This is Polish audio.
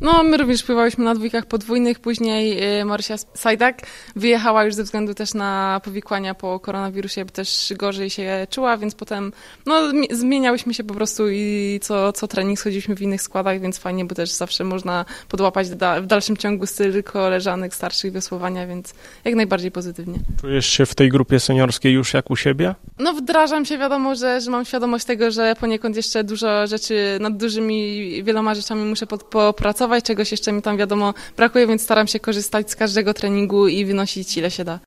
No, my również pływałyśmy na dwójkach podwójnych, później Marysia Sajdak wyjechała już ze względu też na powikłania po koronawirusie, bo też gorzej się czuła, więc potem zmieniałyśmy się po prostu i co trening schodziliśmy w innych składach, więc fajnie, bo też zawsze można podłapać w dalszym ciągu styl koleżanek starszych wiosłowania, więc jak najbardziej pozytywnie. Czujesz się w tej grupie seniorskiej już jak u siebie? No wdrażam się, wiadomo, że mam świadomość tego, że poniekąd jeszcze dużo rzeczy, nad wieloma rzeczami muszę popracować, czegoś jeszcze mi tam wiadomo brakuje, więc staram się korzystać z każdego treningu i wynosić ile się da.